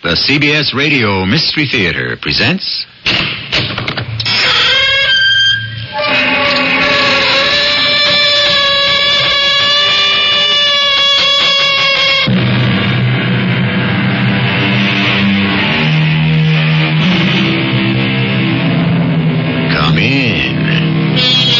The CBS Radio Mystery Theater presents... Come in.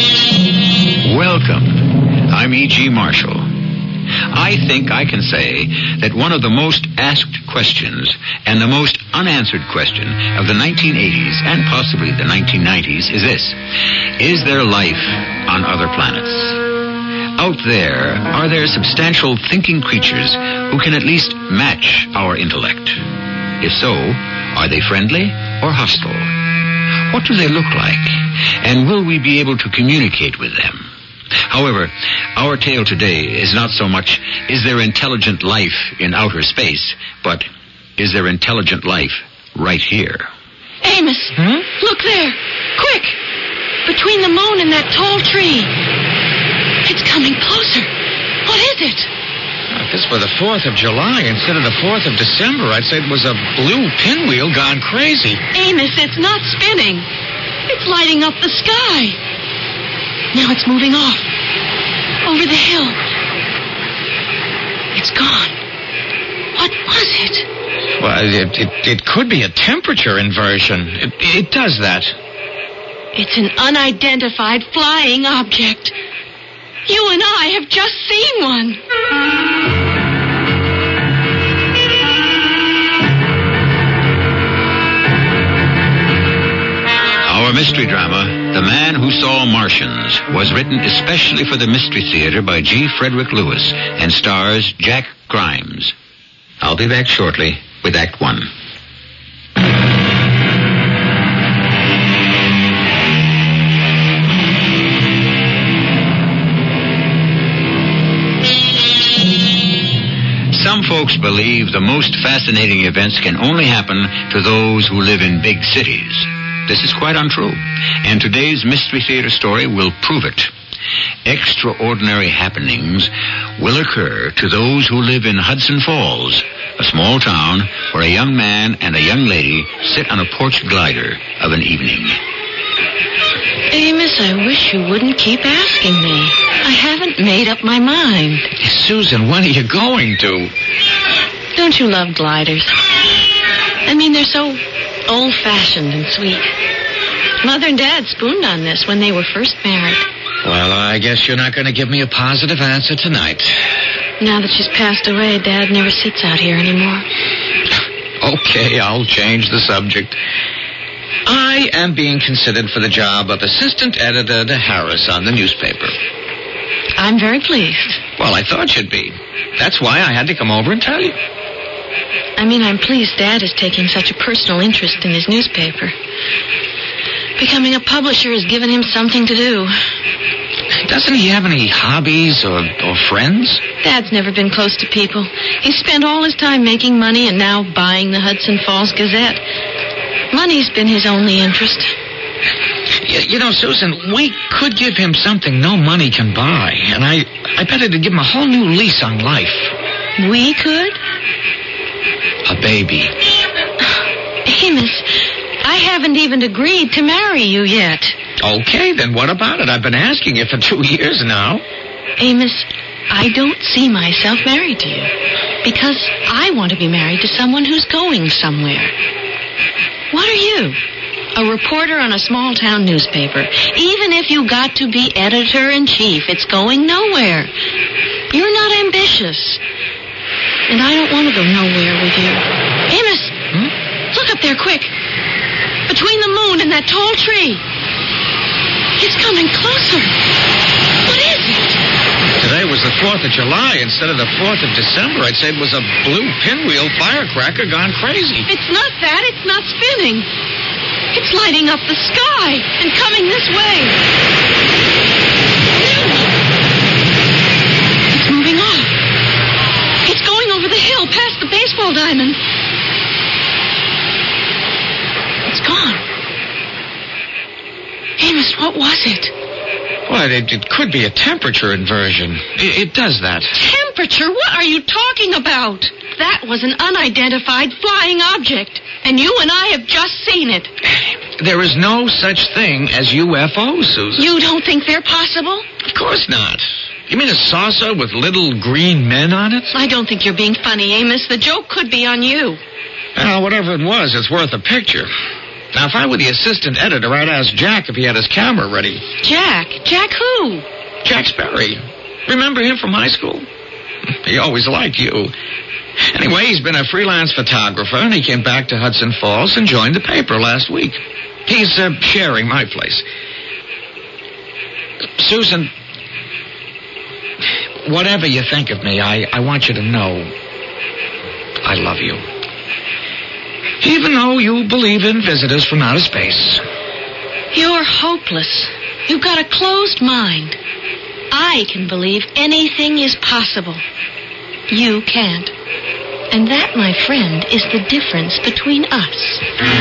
Welcome. I'm E.G. Marshall. I think I can say that one of the most asked questions and the most unanswered question of the 1980s and possibly the 1990s is this. Is there life on other planets? Out there, are there substantial thinking creatures who can at least match our intellect? If so, are they friendly or hostile? What do they look like? And will we be able to communicate with them? However, our tale today is not so much, is there intelligent life in outer space, but is there intelligent life right here? Amos, Look there. Quick! Between the moon and that tall tree. It's coming closer. What is it? If this were the 4th of July instead of the 4th of December, I'd say it was a blue pinwheel gone crazy. Amos, it's not spinning. It's lighting up the sky. Now it's moving off. Over the hill. It's gone. What was it? Well, it could be a temperature inversion. It does that. It's an unidentified flying object. You and I have just seen one. Our mystery drama, The Man Who Saw Martians, was written especially for the Mystery Theater by G. Frederick Lewis and stars Jack Grimes. I'll be back shortly with Act One. Some folks believe the most fascinating events can only happen to those who live in big cities. This is quite untrue, and today's Mystery Theater story will prove it. Extraordinary happenings will occur to those who live in Hudson Falls, a small town where a young man and a young lady sit on a porch glider of an evening. Amos, I wish you wouldn't keep asking me. I haven't made up my mind. Susan, when are you going to? Don't you love gliders? I mean, they're so old-fashioned and sweet. Mother and Dad spooned on this when they were first married. Well, I guess you're not going to give me a positive answer tonight. Now that she's passed away, Dad never sits out here anymore. Okay, I'll change the subject. I am being considered for the job of assistant editor to Harris on the newspaper. I'm very pleased. Well, I thought you'd be. That's why I had to come over and tell you. I mean, I'm pleased Dad is taking such a personal interest in his newspaper. Becoming a publisher has given him something to do. Doesn't he have any hobbies or friends? Dad's never been close to people. He's spent all his time making money and now buying the Hudson Falls Gazette. Money's been his only interest. You know, Susan, we could give him something no money can buy. And I bet it'd give him a whole new lease on life. We could? A baby. Amos, I haven't even agreed to marry you yet. Okay, then what about it? I've been asking you for 2 years now. Amos, I don't see myself married to you because I want to be married to someone who's going somewhere. What are you? A reporter on a small-town newspaper. Even if you got to be editor-in-chief, it's going nowhere. You're not ambitious. And I don't want to go nowhere with you. Amos, Look up there, quick. Between the moon and that tall tree. It's coming closer. What is it? Today was the 4th of July instead of the 4th of December. I'd say it was a blue pinwheel firecracker gone crazy. It's not that. It's not spinning. It's lighting up the sky and coming this way. It's moving off. It's going over the hill past the baseball diamond. It's gone. Amos, what was it? Well, it could be a temperature inversion. It does that. temperature? What are you talking about? That was an unidentified flying object, and you and I have just seen it. There is no such thing as UFOs, Susan. You don't think they're possible? Of course not. You mean a saucer with little green men on it? I don't think you're being funny, Amos. The joke could be on you. Well, whatever it was, it's worth a picture. Now, if I were the assistant editor, I'd ask Jack if he had his camera ready. Jack? Jack who? Jack Sperry. Remember him from high school? He always liked you. Anyway, he's been a freelance photographer, and he came back to Hudson Falls and joined the paper last week. He's sharing my place. Susan, whatever you think of me, I want you to know I love you. Even though you believe in visitors from outer space. You're hopeless. You've got a closed mind. I can believe anything is possible. You can't. And that, my friend, is the difference between us.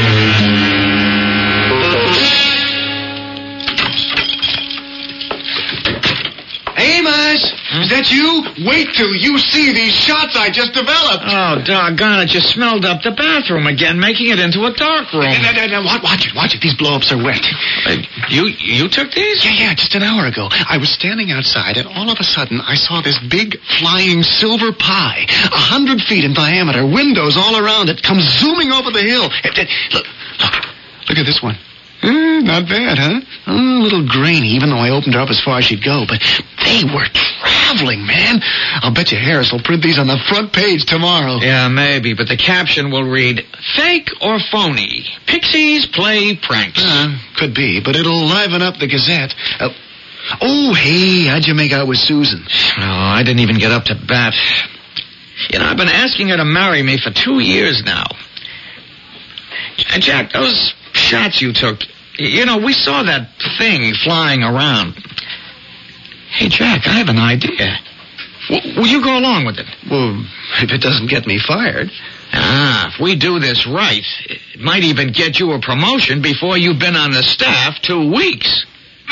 Amos! Is that you? Wait till you see these shots I just developed. Oh, doggone it. You smelled up the bathroom again, making it into a dark room. No, watch it. These blow-ups are wet. You took these? Yeah, just an hour ago. I was standing outside, and all of a sudden, I saw this big, flying silver pie, 100 feet in diameter, windows all around it, come zooming over the hill. Look at this one. Not bad, huh? A little grainy, even though I opened her up as far as she'd go. But they were traveling, man. I'll bet you Harris will print these on the front page tomorrow. Yeah, maybe, but the caption will read, Fake or Phony? Pixies play pranks. Could be, but it'll liven up the Gazette. Hey, how'd you make out with Susan? Oh, I didn't even get up to bat. You know, I've been asking her to marry me for 2 years now. And Jack, those shots you took, you know, we saw that thing flying around. Hey, Jack, I have an idea. Will you go along with it? Well, if it doesn't get me fired. If we do this right, it might even get you a promotion before you've been on the staff 2 weeks.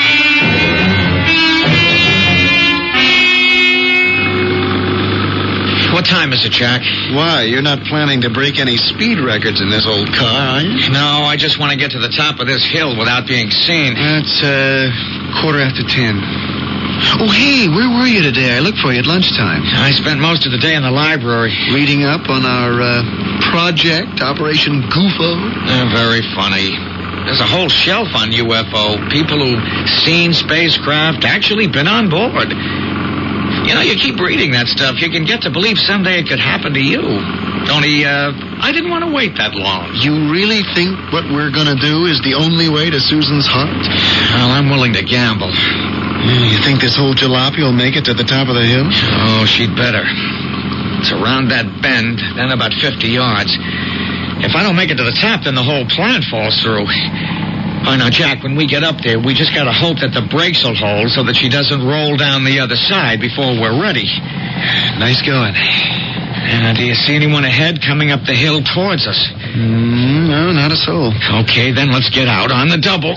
What time is it, Jack? Why, you're not planning to break any speed records in this old car, are you? No, I just want to get to the top of this hill without being seen. That's 10:15. Oh, hey, where were you today? I looked for you at lunchtime. I spent most of the day in the library. Reading up on our project, Operation Goofo? Very funny. There's a whole shelf on UFO. People who've seen spacecraft, actually been on board. You know, you keep reading that stuff, you can get to believe someday it could happen to you. Only, I didn't want to wait that long. You really think what we're going to do is the only way to Susan's heart? Well, I'm willing to gamble. You think this whole jalopy will make it to the top of the hill? Oh, she'd better. It's around that bend, then about 50 yards. If I don't make it to the top, then the whole plan falls through. Oh, now, Jack, when we get up there, we just gotta hope that the brakes will hold so that she doesn't roll down the other side before we're ready. Nice going. Do you see anyone ahead coming up the hill towards us? No, not a soul. Okay, then let's get out on the double.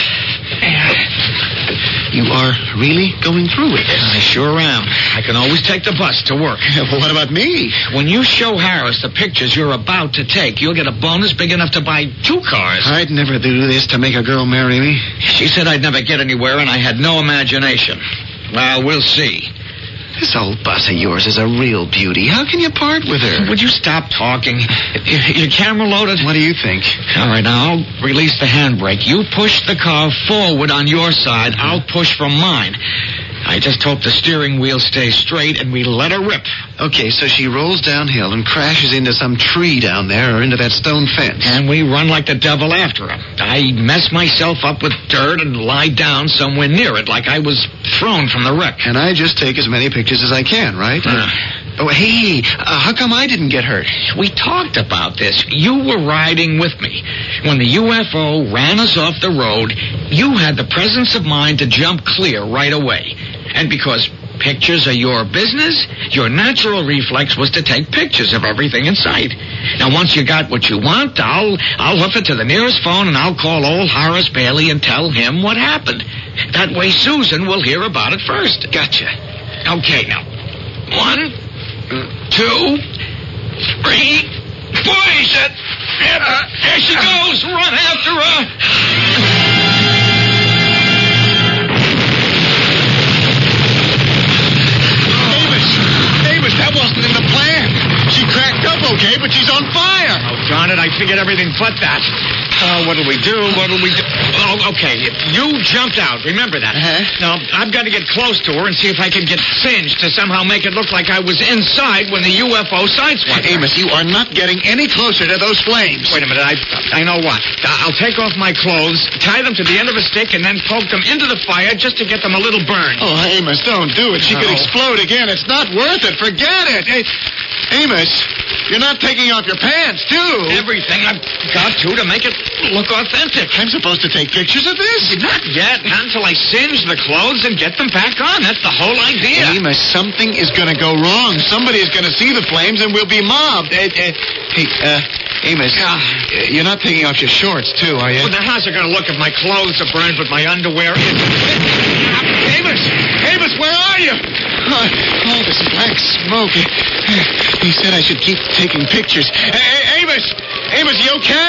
You are really going through with this? I sure am. I can always take the bus to work. Well, what about me? When you show Harris the pictures you're about to take, you'll get a bonus big enough to buy 2 cars. I'd never do this to make a girl marry me. She said I'd never get anywhere, and I had no imagination. Well, we'll see. This old bus of yours is a real beauty. How can you part with her? Would you stop talking? Your camera loaded? What do you think? All right, now I'll release the handbrake. You push the car forward on your side. I'll push from mine. I just hope the steering wheel stays straight and we let her rip. Okay, so she rolls downhill and crashes into some tree down there or into that stone fence. And we run like the devil after her. I mess myself up with dirt and lie down somewhere near it like I was thrown from the wreck. And I just take as many pictures as I can, right? Oh, hey, how come I didn't get hurt? We talked about this. You were riding with me. When the UFO ran us off the road, you had the presence of mind to jump clear right away. And because pictures are your business, your natural reflex was to take pictures of everything in sight. Now, once you got what you want, I'll hoof it to the nearest phone and I'll call old Horace Bailey and tell him what happened. That way Susan will hear about it first. Gotcha. Okay, now. 1, 2, 3. Boys, there she goes. Run after her. Amos, that wasn't in the plan. She cracked up okay, but she's on fire. Oh, darn it, I figured everything but that. What'll we do? Oh, okay. You jumped out. Remember that. Now, I've got to get close to her and see if I can get singed to somehow make it look like I was inside when the UFO sideswiped her. Amos, you are not getting any closer to those flames. Wait a minute. I know what. I'll take off my clothes, tie them to the end of a stick, and then poke them into the fire just to get them a little burned. Oh, Amos, don't do it. She could explode again. It's not worth it. Forget it. Hey, Amos, you're not taking off your pants, too. Everything I've got to make it look authentic. I'm supposed to take pictures of this? Not yet. Not until I singe the clothes and get them back on. That's the whole idea. Amos, something is going to go wrong. Somebody is going to see the flames and we'll be mobbed. Hey, Amos, you're not taking off your shorts, too, are you? Well, now how's it going to look if my clothes are burned but my underwear isn't? Amos, where are you? Oh, this black smoke. He said I should keep taking pictures. Amos, you okay?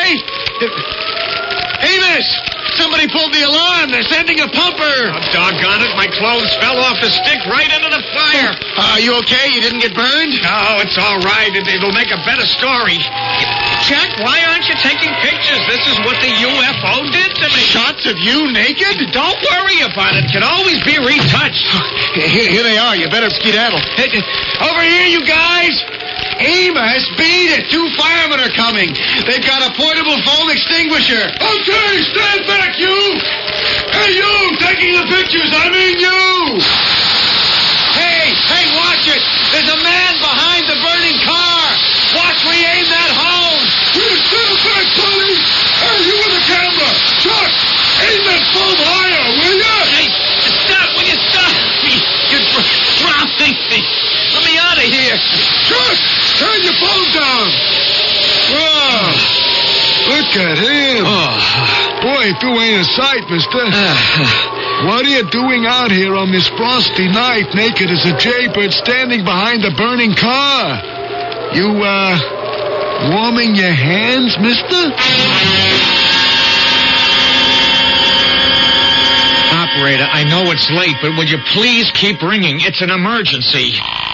Amos! Somebody pulled the alarm. They're sending a pumper. Oh, doggone it. My clothes fell off the stick right into the fire. Are you okay? You didn't get burned? No, it's all right. It'll make a better story. Jack, why aren't you taking pictures? This is what the UFO did to me. Shots of you naked? Don't worry about it. It can always be retouched. Here they are. You better skedaddle. Over here, you guys. Amos, beat it. 2 firemen are coming. They've got a portable foam extinguisher. Okay, stand back, you. Hey, you, taking the pictures. I mean you. Hey, watch it. There's a man behind the burning car. Watch me aim that hose. Stand back, Tony. Hey, you with the camera. Chuck, aim that foam higher, will you? Hey, stop. Will you stop? You're dropping me. Let me out of here. Chuck, turn your phone down. Wow. Look at him. Boy, if you ain't a sight, mister. What are you doing out here on this frosty night, naked as a jaybird, standing behind the burning car? You, warming your hands, mister? Operator, I know it's late, but would you please keep ringing? It's an emergency.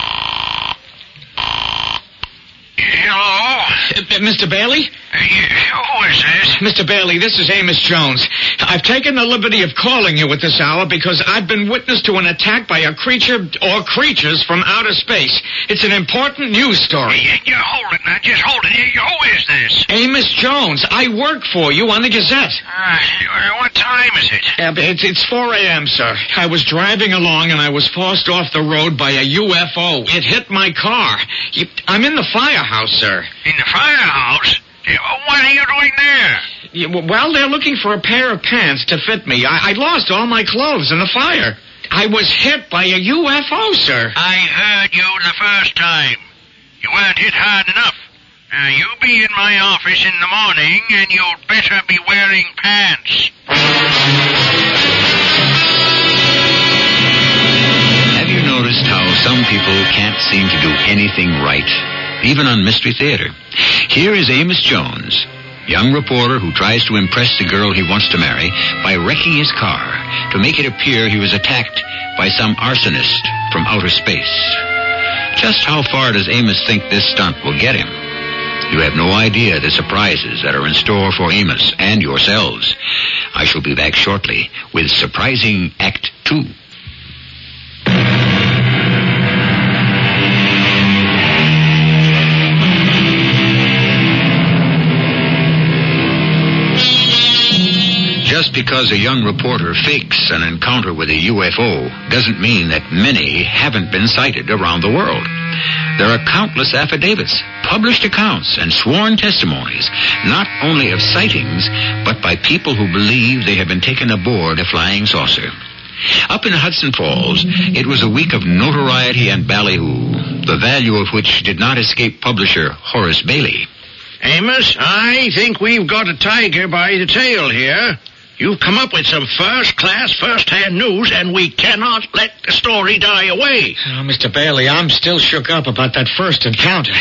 Hello? Mr. Bailey? Who is this? Mr. Bailey, this is Amos Jones. I've taken the liberty of calling you at this hour because I've been witness to an attack by a creature or creatures from outer space. It's an important news story. You hold it now. Just hold it. Who is this? Amos Jones. I work for you on the Gazette. What time is it? It's 4 a.m., sir. I was driving along and I was forced off the road by a UFO. It hit my car. I'm in the firehouse, sir. In the firehouse? What are you doing there? Well, they're looking for a pair of pants to fit me. I lost all my clothes in the fire. I was hit by a UFO, sir. I heard you the first time. You weren't hit hard enough. You be in my office in the morning, and you'd better be wearing pants. Have you noticed how some people can't seem to do anything right, even on Mystery Theater? Here is Amos Jones, young reporter who tries to impress the girl he wants to marry by wrecking his car to make it appear he was attacked by some arsonist from outer space. Just how far does Amos think this stunt will get him? You have no idea the surprises that are in store for Amos and yourselves. I shall be back shortly with Surprising Act 2. Just because a young reporter fakes an encounter with a UFO doesn't mean that many haven't been sighted around the world. There are countless affidavits, published accounts, and sworn testimonies, not only of sightings, but by people who believe they have been taken aboard a flying saucer. Up in Hudson Falls, it was a week of notoriety and ballyhoo, the value of which did not escape publisher Horace Bailey. Amos, I think we've got a tiger by the tail here. You've come up with some first-class, first-hand news, and we cannot let the story die away. Oh, Mr. Bailey, I'm still shook up about that first encounter.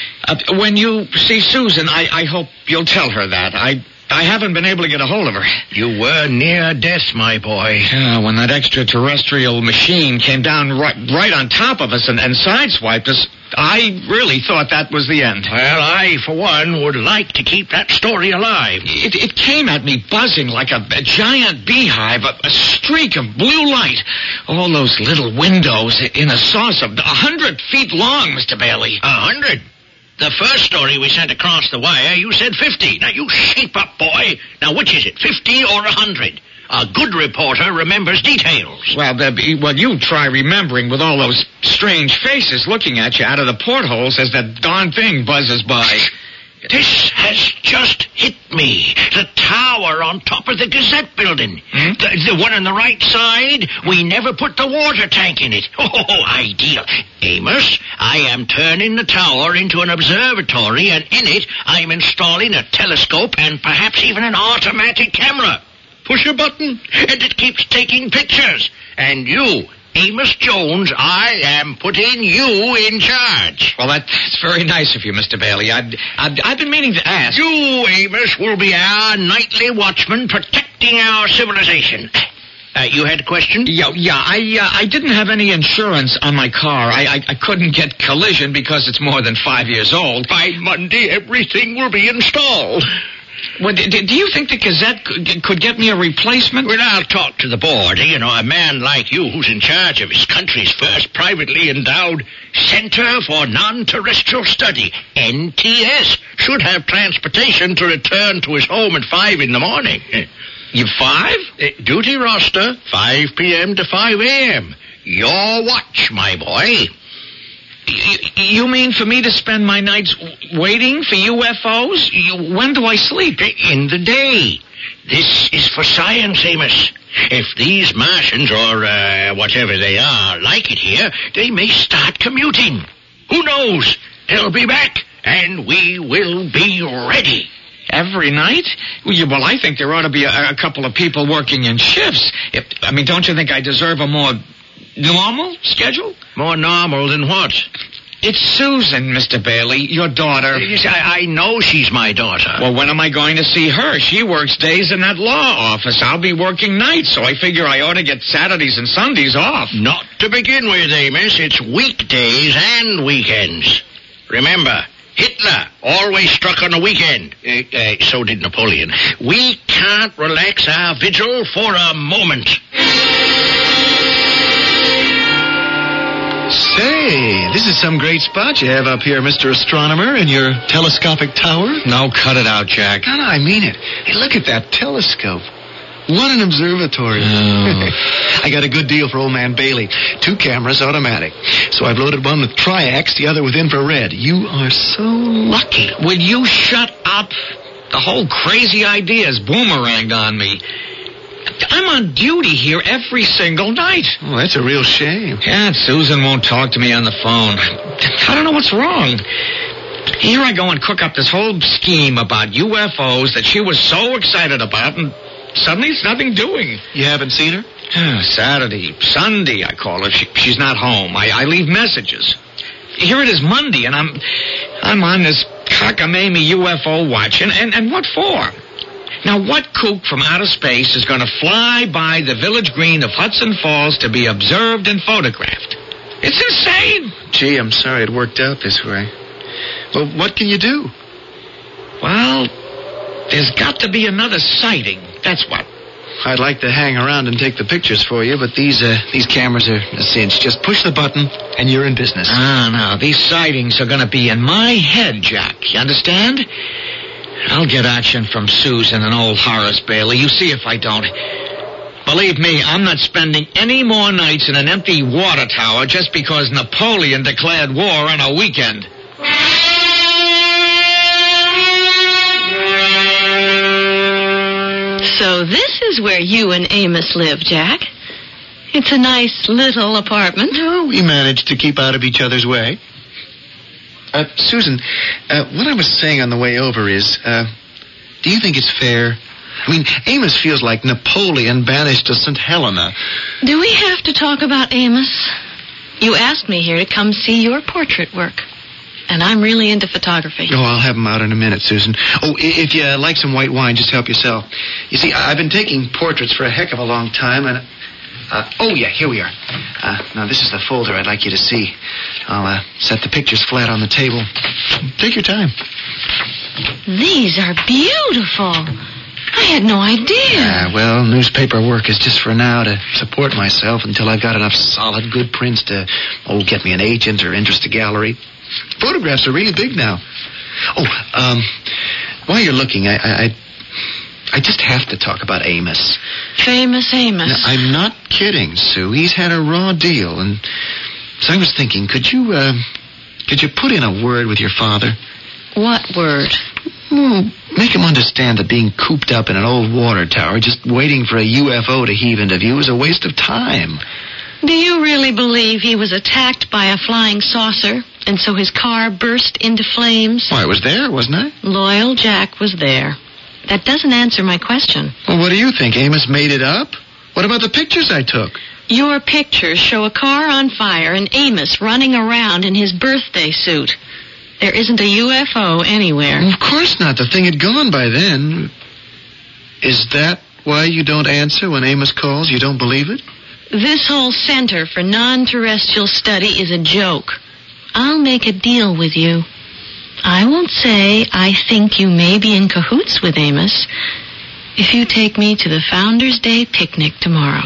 When you see Susan, I hope you'll tell her that. I haven't been able to get a hold of her. You were near death, my boy. When that extraterrestrial machine came down right on top of us and sideswiped us, I really thought that was the end. Well, I, for one, would like to keep that story alive. It came at me buzzing like a giant beehive, a streak of blue light. All those little windows in a saucer 100 feet long, Mr. Bailey. 100? The first story we sent across the wire, you said 50. Now, you shape up, boy. Now, which is it, 50 or 100? A good reporter remembers details. Well, you try remembering with all those strange faces looking at you out of the portholes as that darn thing buzzes by. This has just hit me. The tower on top of the Gazette building. The one on the right side, we never put the water tank in it. Oh, ideal. Amos, I am turning the tower into an observatory, and in it I'm installing a telescope and perhaps even an automatic camera. Push a button, and it keeps taking pictures. And you, Amos Jones, I am putting you in charge. Well, that's very nice of you, Mr. Bailey. I've been meaning to ask. You, Amos, will be our nightly watchman protecting our civilization. You had a question? Yeah. I didn't have any insurance on my car. I couldn't get collision because it's more than 5 years old. By Monday, everything will be installed. Well, do you think the Gazette could get me a replacement? Well, I'll talk to the board. You know, a man like you who's in charge of his country's first privately endowed Center for Non-Terrestrial Study, NTS, should have transportation to return to his home at 5 in the morning. You 5? Duty roster, 5 p.m. to 5 a.m. Your watch, my boy. You mean for me to spend my nights waiting for UFOs? When do I sleep? In the day. This is for science, Amos. If these Martians, or whatever they are, like it here, they may start commuting. Who knows? They'll be back, and we will be ready. Every night? Well, I think there ought to be a couple of people working in shifts. Don't you think I deserve a more normal schedule? More normal than what? It's Susan, Mr. Bailey, your daughter. Yes, I know she's my daughter. Well, when am I going to see her? She works days in that law office. I'll be working nights, so I figure I ought to get Saturdays and Sundays off. Not to begin with, Amos. It's weekdays and weekends. Remember, Hitler always struck on a weekend. So did Napoleon. We can't relax our vigil for a moment. Say, this is some great spot you have up here, Mr. Astronomer, in your telescopic tower. No, cut it out, Jack. No, I mean it. Hey, look at that telescope. What an observatory. Oh. I got a good deal for old man Bailey. 2 cameras, automatic. So I've loaded one with triax, the other with infrared. You are so lucky. Will you shut up? The whole crazy idea is boomeranged on me. I'm on duty here every single night. Oh, that's a real shame. Yeah, Susan won't talk to me on the phone. I don't know what's wrong. Here I go and cook up this whole scheme about UFOs that she was so excited about, and suddenly it's nothing doing. You haven't seen her? Saturday, Sunday, I call her. She's not home. I leave messages. Here it is Monday, and I'm on this cockamamie UFO watch, and what for? Now, what kook from outer space is going to fly by the village green of Hudson Falls to be observed and photographed? It's insane. Gee, I'm sorry it worked out this way. Well, what can you do? Well, there's got to be another sighting. That's what. I'd like to hang around and take the pictures for you, but these cameras are a cinch. Just push the button, and you're in business. No. These sightings are going to be in my head, Jack. You understand? I'll get action from Susan and old Horace Bailey. You see if I don't. Believe me, I'm not spending any more nights in an empty water tower just because Napoleon declared war on a weekend. So this is where you and Amos live, Jack. It's a nice little apartment. No, we managed to keep out of each other's way. Susan, what I was saying on the way over is, do you think it's fair I mean, Amos feels like Napoleon banished to St. Helena. Do we have to talk about Amos? You asked me here to come see your portrait work. And I'm really into photography. Oh, I'll have him out in a minute, Susan. Oh, if you like some white wine, just help yourself. You see, I've been taking portraits for a heck of a long time, and... oh, yeah, here we are. Now, this is the folder I'd like you to see. I'll set the pictures flat on the table. Take your time. These are beautiful. I had no idea. Well, newspaper work is just for now to support myself until I've got enough solid good prints to, get me an agent or interest a gallery. Photographs are really big now. Oh, while you're looking, I just have to talk about Amos. Famous Amos. Now, I'm not kidding, Sue. He's had a raw deal, and so I was thinking, could you put in a word with your father? What word? Well, make him understand that being cooped up in an old water tower, just waiting for a UFO to heave into view, is a waste of time. Do you really believe he was attacked by a flying saucer, and so his car burst into flames? Why, I was there, wasn't I? Loyal Jack was there. That doesn't answer my question. Well, what do you think? Amos made it up? What about the pictures I took? Your pictures show a car on fire and Amos running around in his birthday suit. There isn't a UFO anywhere. Well, of course not. The thing had gone by then. Is that why you don't answer when Amos calls? You don't believe it? This whole Center for Non-Terrestrial Study is a joke. I'll make a deal with you. I won't say I think you may be in cahoots with Amos if you take me to the Founders' Day picnic tomorrow.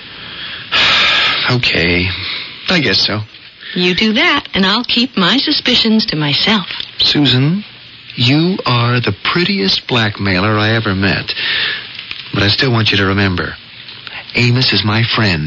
Okay. I guess so. You do that, and I'll keep my suspicions to myself. Susan, you are the prettiest blackmailer I ever met. But I still want you to remember, Amos is my friend.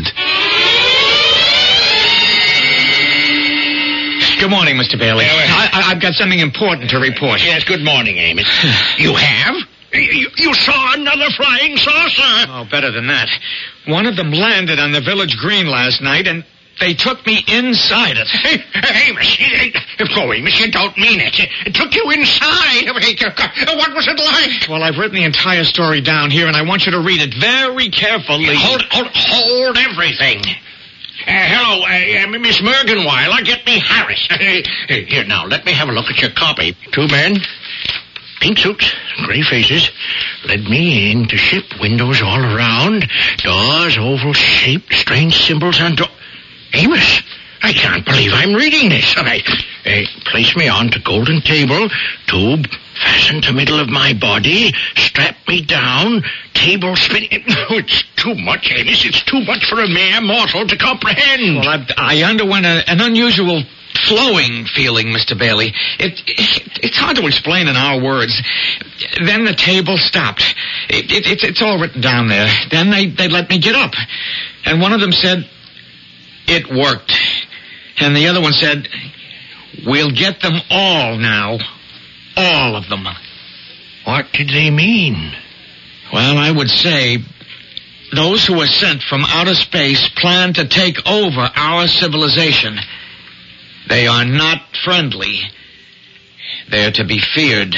Good morning, Mr. Bailey. I've got something important to report. Yes, good morning, Amos. You have? You saw another flying saucer? Oh, better than that. One of them landed on the village green last night, and they took me inside it. Amos, Amos, you don't mean it. It took you inside. What was it like? Well, I've written the entire story down here, and I want you to read it very carefully. Hold everything. Hello, Miss Mergenweiler, get me Harris. Here, now, let me have a look at your copy. 2 men, pink suits, gray faces, led me in to ship, windows all around, doors oval-shaped, strange symbols on door. Amos, I can't believe I'm reading this. All right, place me on to golden table, tube fastened to middle of my body, strap me down, table spinning. Oh, it's too much, Amos. It's too much for a mere mortal to comprehend. Well, I underwent an unusual flowing feeling, Mr. Bailey. It's hard to explain in our words. Then the table stopped. It's all written down there. Then they let me get up. And one of them said, "It worked." And the other one said, "We'll get them all now. All of them." What did they mean? Well, I would say those who were sent from outer space plan to take over our civilization. They are not friendly. They're to be feared.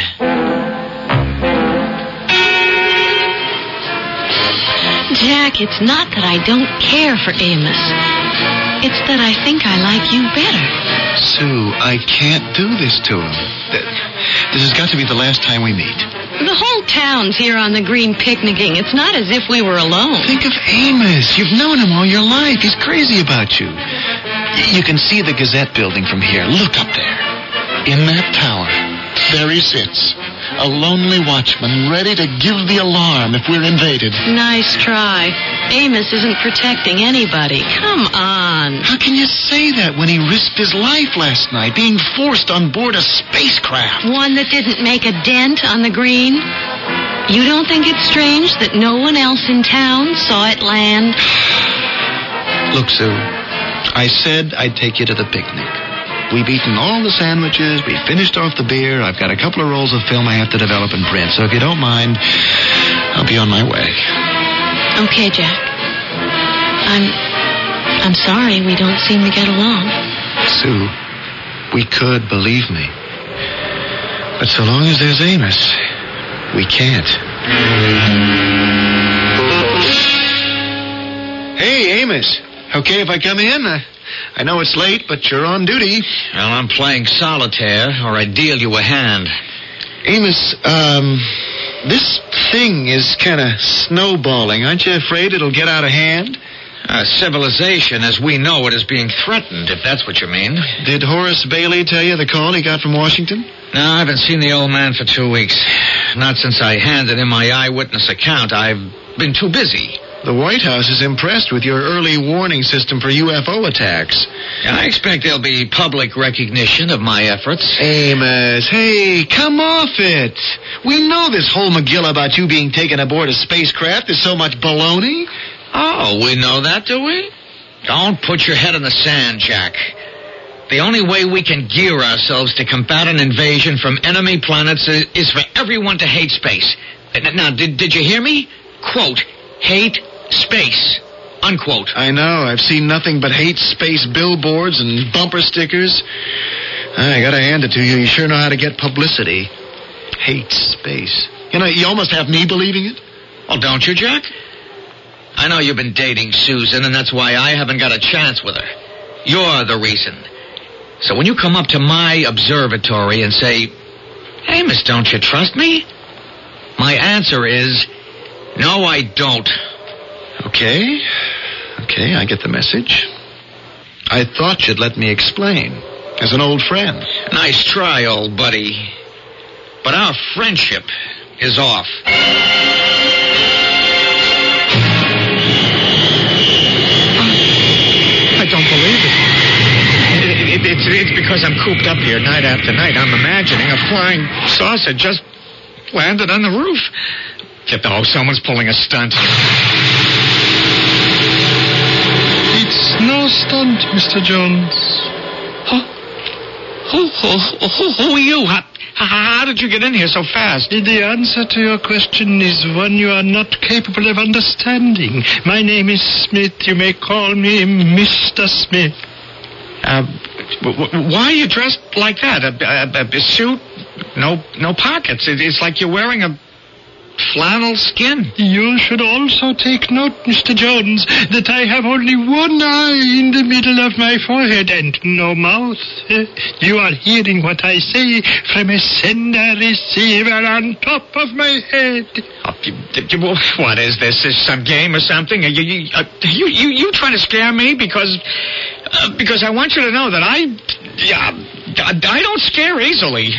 Jack, it's not that I don't care for Amos. It's that I think I like you better. Sue, I can't do this to him. This has got to be the last time we meet. The whole town's here on the green picnicking. It's not as if we were alone. Think of Amos. You've known him all your life. He's crazy about you. You can see the Gazette building from here. Look up there. In that tower, there he sits. A lonely watchman ready to give the alarm if we're invaded. Nice try. Amos isn't protecting anybody. Come on. How can you say that when he risked his life last night, being forced on board a spacecraft? One that didn't make a dent on the green? You don't think it's strange that no one else in town saw it land? Look, Sue, I said I'd take you to the picnic. We've eaten all the sandwiches. We've finished off the beer. I've got a couple of rolls of film I have to develop and print. So if you don't mind, I'll be on my way. Okay, Jack. I'm sorry we don't seem to get along. Sue, we could, believe me. But so long as there's Amos, we can't. Hey, Amos. Okay if I come in? I know it's late, but you're on duty. Well, I'm playing solitaire, or I deal you a hand. Amos, this thing is kind of snowballing. Aren't you afraid it'll get out of hand? Civilization, as we know it, is being threatened, if that's what you mean. Did Horace Bailey tell you the call he got from Washington? No, I haven't seen the old man for 2 weeks. Not since I handed him my eyewitness account. I've been too busy. The White House is impressed with your early warning system for UFO attacks. I expect there'll be public recognition of my efforts. Amos, hey, come off it. We know this whole McGill about you being taken aboard a spacecraft is so much baloney. Oh, we know that, do we? Don't put your head in the sand, Jack. The only way we can gear ourselves to combat an invasion from enemy planets is for everyone to hate space. Now, did you hear me? Quote, hate space. Unquote. I know. I've seen nothing but hate space billboards and bumper stickers. I gotta hand it to you. You sure know how to get publicity. Hate space. You know, you almost have me believing it. Well, don't you, Jack? I know you've been dating Susan, and that's why I haven't got a chance with her. You're the reason. So when you come up to my observatory and say, hey, miss, don't you trust me? My answer is, no, I don't. Okay, I get the message. I thought you'd let me explain, as an old friend. Nice try, old buddy. But our friendship is off. I don't believe it. It's because I'm cooped up here night after night. I'm imagining a flying saucer just landed on the roof. Oh, someone's pulling a stunt. It's no stunt, Mr. Jones. Who are you? How did you get in here so fast? The answer to your question is one you are not capable of understanding. My name is Smith. You may call me Mr. Smith. Why are you dressed like that? A suit? No pockets. It's like you're wearing a flannel skin. You should also take note, Mr. Jones, that I have only one eye in the middle of my forehead and no mouth. You are hearing what I say from a sender-receiver on top of my head. What is this? Is some game or something? Are you trying to scare me? Because I want you to know that I don't scare easily.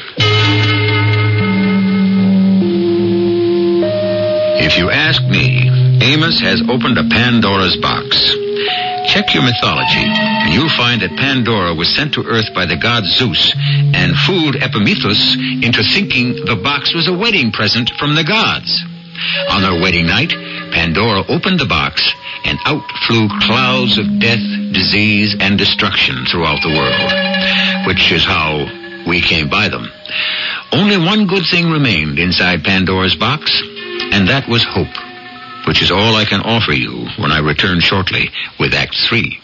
If you ask me, Amos has opened a Pandora's box. Check your mythology, and you'll find that Pandora was sent to Earth by the god Zeus and fooled Epimetheus into thinking the box was a wedding present from the gods. On their wedding night, Pandora opened the box, and out flew clouds of death, disease, and destruction throughout the world, which is how we came by them. Only one good thing remained inside Pandora's box, and that was hope, which is all I can offer you when I return shortly with Act 3.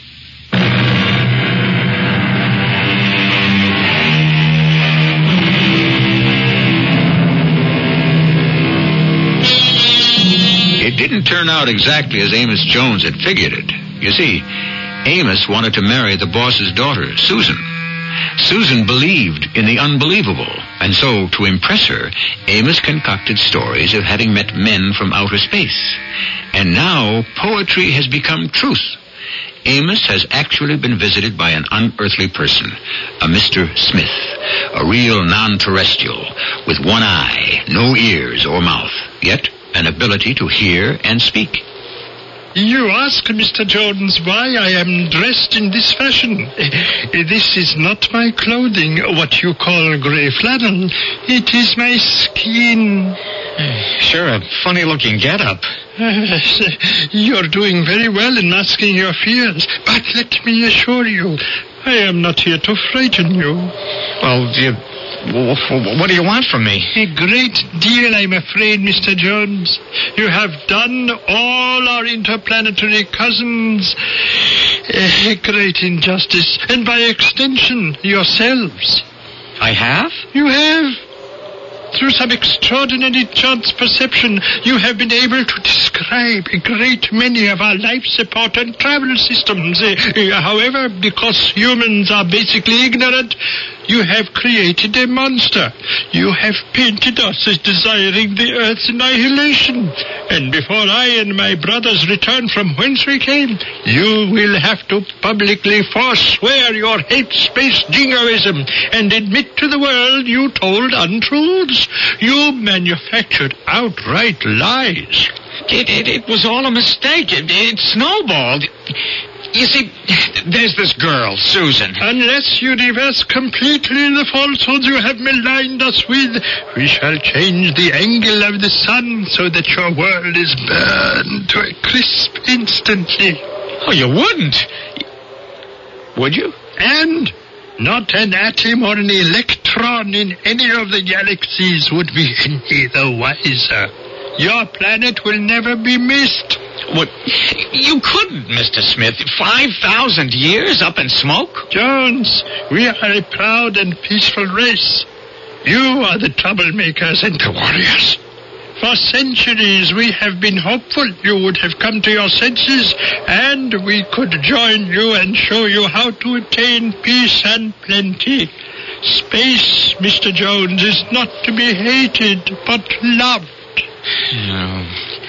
It didn't turn out exactly as Amos Jones had figured it. You see, Amos wanted to marry the boss's daughter, Susan. Susan believed in the unbelievable, and so, to impress her, Amos concocted stories of having met men from outer space. And now, poetry has become truth. Amos has actually been visited by an unearthly person, a Mr. Smith, a real non-terrestrial, with one eye, no ears or mouth, yet an ability to hear and speak. You ask, Mr. Jones, why I am dressed in this fashion. This is not my clothing, what you call gray flannel. It is my skin. Sure, a funny-looking get-up. You're doing very well in masking your fears, but let me assure you, I am not here to frighten you. Well, what do you want from me? A great deal, I'm afraid, Mr. Jones. You have done all our interplanetary cousins a great injustice, and by extension, yourselves. I have? You have. through some extraordinary chance perception, you have been able to describe a great many of our life support and travel systems. However, because humans are basically ignorant, you have created a monster. You have painted us as desiring the Earth's annihilation. And before I and my brothers return from whence we came, you will have to publicly forswear your hate space jingoism and admit to the world you told untruths. You manufactured outright lies. It was all a mistake. It snowballed. You see, there's this girl, Susan. Unless you reverse completely the falsehoods you have maligned us with, we shall change the angle of the sun so that your world is burned to a crisp instantly. Oh, you wouldn't. Would you? And not an atom or an electron in any of the galaxies would be any the wiser. Your planet will never be missed. What? You couldn't, Mr. Smith. 5,000 years up in smoke? Jones, we are a proud and peaceful race. You are the troublemakers and the warriors. For centuries we have been hopeful you would have come to your senses, and we could join you and show you how to attain peace and plenty. Space, Mr. Jones, is not to be hated, but loved. No.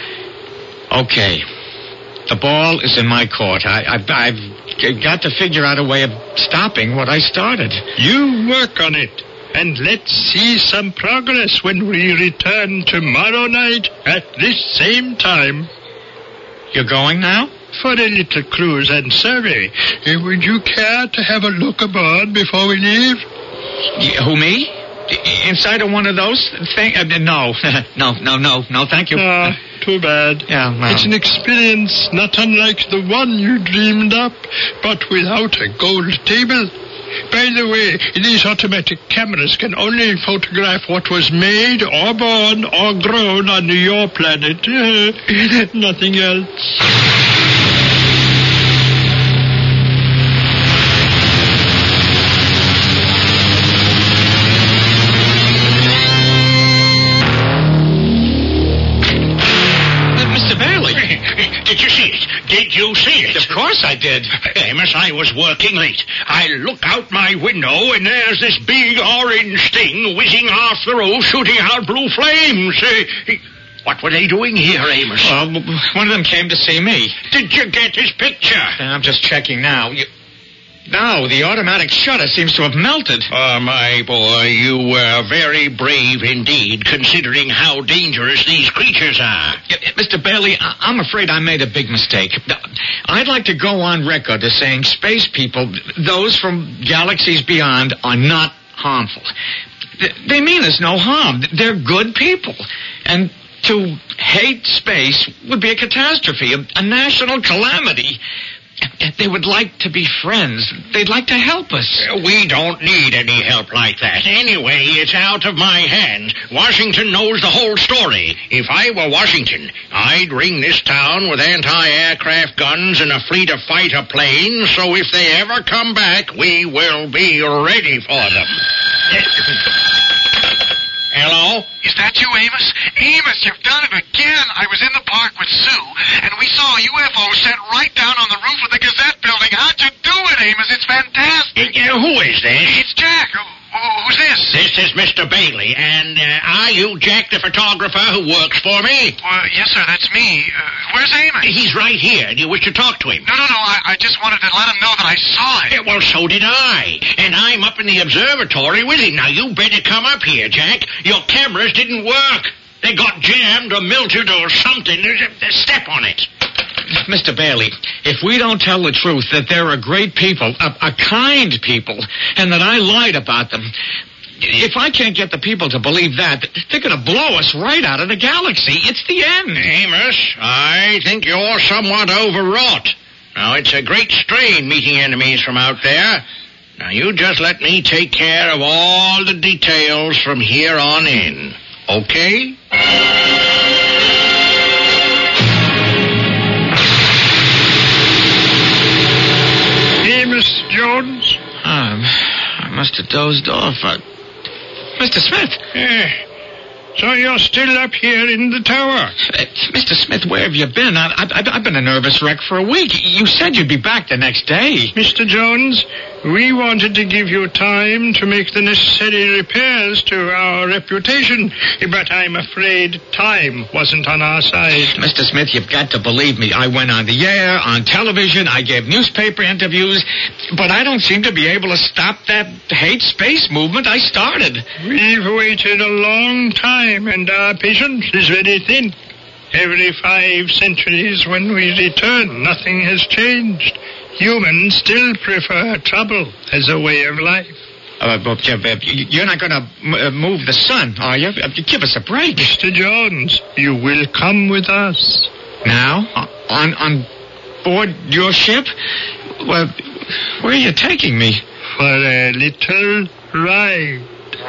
Okay. The ball is in my court. I've got to figure out a way of stopping what I started. You work on it. And let's see some progress when we return tomorrow night at this same time. You're going now? For a little cruise and survey. Would you care to have a look aboard before we leave? Who, me? Inside of one of those things? No. No, thank you. Ah, too bad. Yeah, well. It's an experience not unlike the one you dreamed up, but without a gold table. By the way, these automatic cameras can only photograph what was made or born or grown on your planet. Nothing else. Did you see it? Of course I did. Amos, I was working late. I look out my window, and there's this big orange thing whizzing off the roof, shooting out blue flames. What were they doing here, Amos? One of them came to see me. Did you get his picture? I'm just checking now. No, the automatic shutter seems to have melted. Oh, my boy, you were very brave indeed, considering how dangerous these creatures are. Mr. Bailey, I'm afraid I made a big mistake. I'd like to go on record as saying space people, those from galaxies beyond, are not harmful. They mean us no harm. They're good people. And to hate space would be a catastrophe, a national calamity. They would like to be friends. They'd like to help us. We don't need any help like that. Anyway, it's out of my hands. Washington knows the whole story. If I were Washington, I'd ring this town with anti-aircraft guns and a fleet of fighter planes, so if they ever come back, we will be ready for them. Hello? Is that you, Amos? Amos, you've done it again. I was in the park with Sue, and we saw a UFO set right down on the roof of the Gazette building. How'd you do it, Amos? It's fantastic. Who is this? It's Jack. Who's this? This is Mr. Bailey, and are you Jack the photographer who works for me? Yes, sir, that's me. Where's Amos? He's right here. Do you wish to talk to him? No, I just wanted to let him know that I saw it. Yeah, well, so did I. And I'm up in the observatory with him. Now, you better come up here, Jack. Your cameras didn't work. They got jammed or melted or something. Step on it. Mr. Bailey, if we don't tell the truth that they're a great people, a kind people, and that I lied about them, if I can't get the people to believe that, they're going to blow us right out of the galaxy. It's the end. Amos, I think you're somewhat overwrought. Now, it's a great strain meeting enemies from out there. Now, you just let me take care of all the details from here on in. Okay? Amos Jones? I must have dozed off. Mr. Smith. So you're still up here in the tower? Mr. Smith, where have you been? I've been a nervous wreck for a week. You said you'd be back the next day. Mr. Jones, we wanted to give you time to make the necessary repairs to our reputation, but I'm afraid time wasn't on our side. Mr. Smith, you've got to believe me. I went on the air, on television, I gave newspaper interviews, but I don't seem to be able to stop that hate space movement I started. We've waited a long time, and our patience is very thin. Every 5 centuries when we return, nothing has changed. Humans still prefer trouble as a way of life. You're not going to move the sun, are you? Give us a break. Mr. Jones, you will come with us. Now? On board your ship? Well, where are you taking me? For a little ride.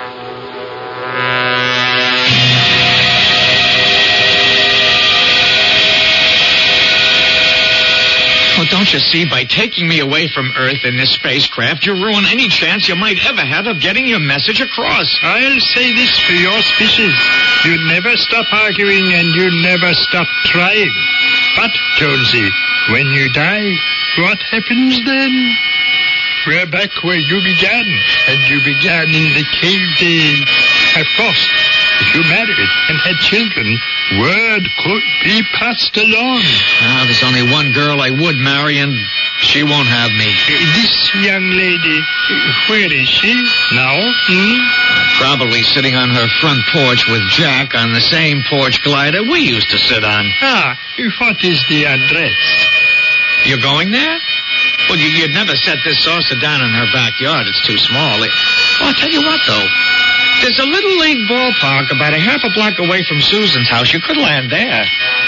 Well, don't you see, by taking me away from Earth in this spacecraft, you ruin any chance you might ever have of getting your message across. I'll say this for your species. You never stop arguing and you never stop trying. But, Jonesy, when you die, what happens then? We're back where you began, and you began in the cave days. Of course, if you married and had children, word could be passed along. There's only one girl I would marry, and she won't have me. This young lady, where is she now? Probably sitting on her front porch with Jack on the same porch glider we used to sit on. What is the address? You're going there? Well, you'd never set this saucer down in her backyard. It's too small. I'll tell you what, though. There's a little league ballpark about a half a block away from Susan's house. You could land there.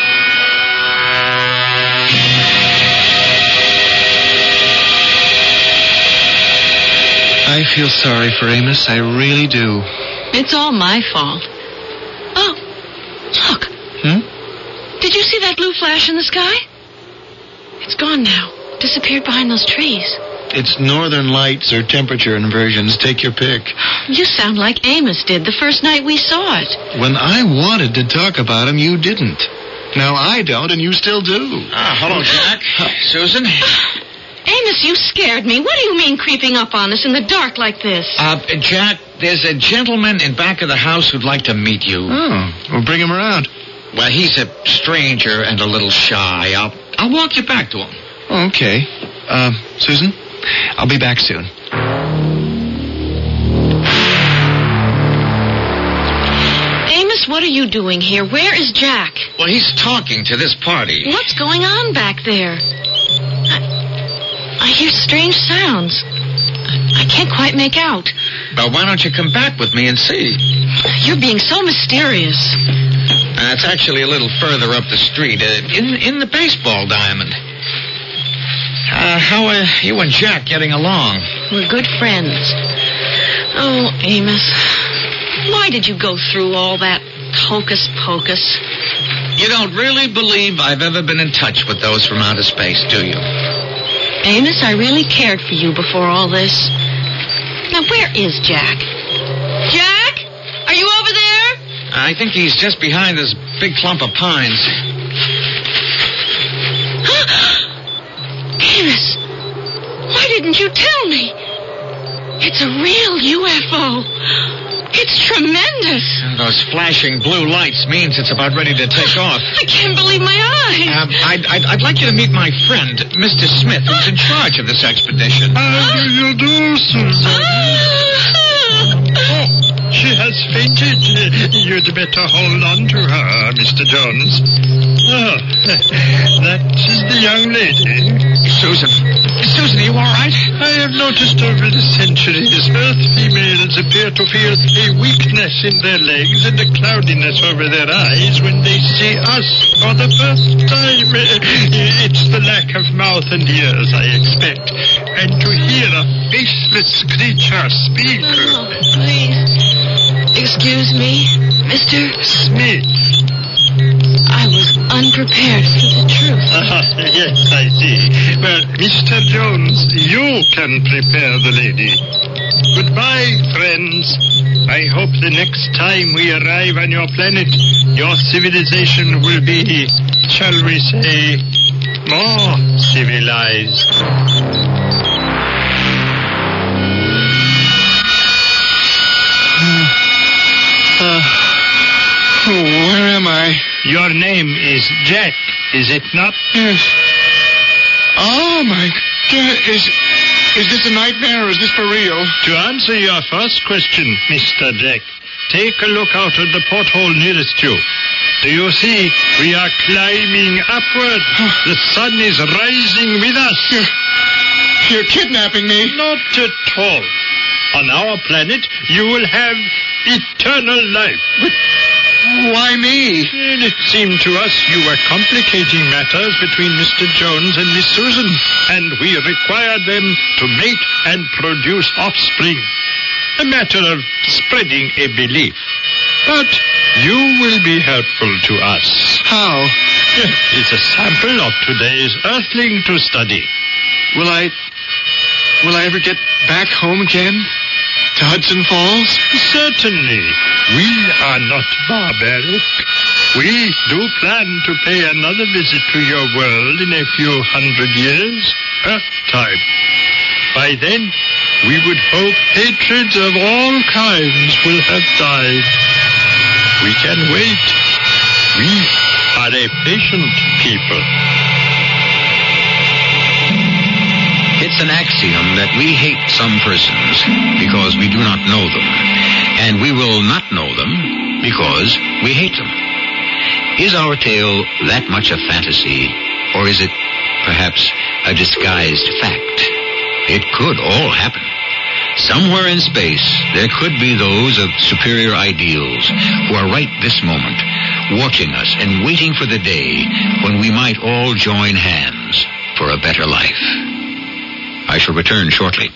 I feel sorry for Amos. I really do. It's all my fault. Oh, look. Did you see that blue flash in the sky? It's gone now. Disappeared behind those trees. It's northern lights or temperature inversions. Take your pick. You sound like Amos did the first night we saw it. When I wanted to talk about him, you didn't. Now I don't, and you still do. Hello, Jack. Susan. Amos, you scared me. What do you mean creeping up on us in the dark like this? Jack, there's a gentleman in back of the house who'd like to meet you. Oh, we'll bring him around. Well, he's a stranger and a little shy. I'll walk you back to him. Okay. Susan, I'll be back soon. Amos, what are you doing here? Where is Jack? Well, he's talking to this party. What's going on back there? I hear strange sounds. I can't quite make out. Well, why don't you come back with me and see? You're being so mysterious. It's actually a little further up the street, in the baseball diamond. How are you and Jack getting along? We're good friends. Oh, Amos, why did you go through all that hocus pocus? You don't really believe I've ever been in touch with those from outer space, do you? Amos, I really cared for you before all this. Now, where is Jack? Jack? Are you over there? I think he's just behind this big clump of pines. Amos, why didn't you tell me? It's a real UFO. It's tremendous. Those flashing blue lights means it's about ready to take off. I can't believe my eyes. I'd like you to meet my friend, Mr. Smith, who's in charge of this expedition. How do you do, Susan? She has fainted. You'd better hold on to her, Mr. Jones. Oh, that is the young lady. Susan, are you all right? I have noticed over the centuries Earth females appear to feel a weakness in their legs and a cloudiness over their eyes when they see us for the first time. It's the lack of mouth and ears, I expect. And to hear a faceless creature speak. Oh, please. Excuse me, Mr. Smith. I was unprepared for the truth. Yes, I see. Well, Mr. Jones, you can prepare the lady. Goodbye, friends. I hope the next time we arrive on your planet, your civilization will be, shall we say, more civilized. Where am I? Your name is Jack, is it not? Yes. Oh, my God. Is this a nightmare or is this for real? To answer your first question, Mr. Jack, take a look out of the porthole nearest you. Do you see? We are climbing upward. The sun is rising with us. You're kidnapping me. Not at all. On our planet, you will have eternal life. But why me? It seemed to us you were complicating matters between Mr. Jones and Miss Susan, and we required them to mate and produce offspring. A matter of spreading a belief. But you will be helpful to us. How? It's a sample of today's Earthling to study. Will I ever get back home again? To Hudson Falls? Certainly. We are not barbaric. We do plan to pay another visit to your world in a few hundred years. Earth time. By then, we would hope hatreds of all kinds will have died. We can wait. We are a patient people. It's an axiom that we hate some persons because we do not know them, and we will not know them because we hate them. Is our tale that much a fantasy, or is it perhaps a disguised fact? It could all happen. Somewhere in space, there could be those of superior ideals who are right this moment, watching us and waiting for the day when we might all join hands for a better life. I shall return shortly.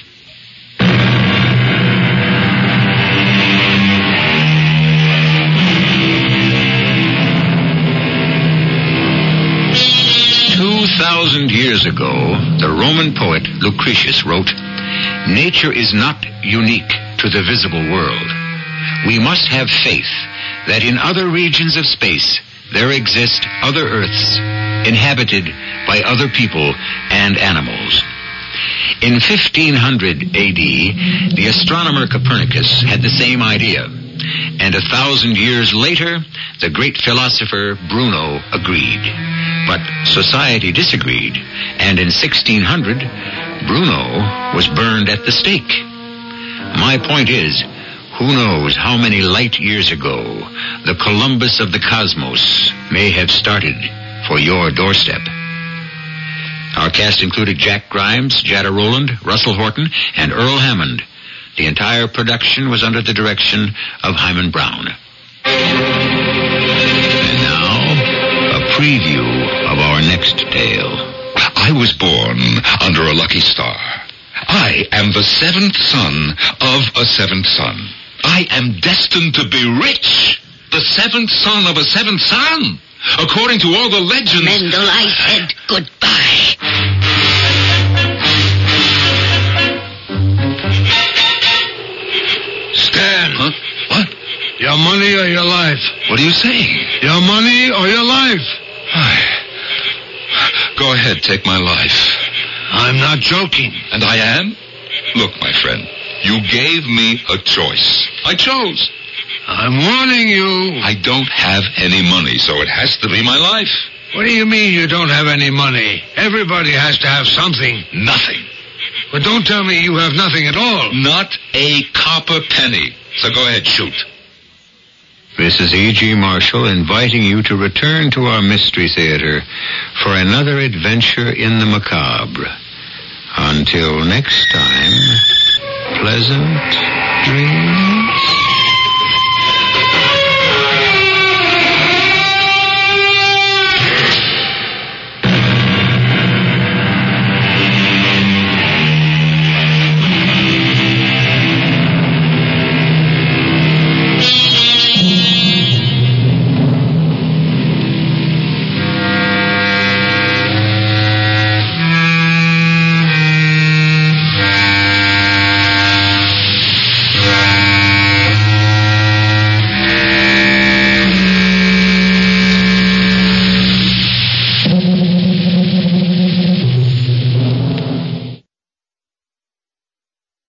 Years ago, the Roman poet Lucretius wrote, "Nature is not unique to the visible world. We must have faith that in other regions of space there exist other Earths inhabited by other people and animals." In 1500 AD, the astronomer Copernicus had the same idea, and 1,000 years later, the great philosopher Bruno agreed. But society disagreed, and in 1600, Bruno was burned at the stake. My point is, who knows how many light years ago the Columbus of the cosmos may have started for your doorstep. Our cast included Jack Grimes, Jada Rowland, Russell Horton, and Earl Hammond. The entire production was under the direction of Hyman Brown. And now, a preview of our next tale. I was born under a lucky star. I am the seventh son of a seventh son. I am destined to be rich. The seventh son of a seventh son. According to all the legends... Mendel, I said goodbye. Stan. Huh? What? Your money or your life? What are you saying? Your money or your life? Go ahead, take my life. I'm not joking. And I am? Look, my friend, you gave me a choice. I chose. I'm warning you. I don't have any money, so it has to be my life. What do you mean you don't have any money? Everybody has to have something. Nothing. But don't tell me you have nothing at all. Not a copper penny. So go ahead, shoot. This is E.G. Marshall inviting you to return to our Mystery Theater for another adventure in the macabre. Until next time, pleasant dreams.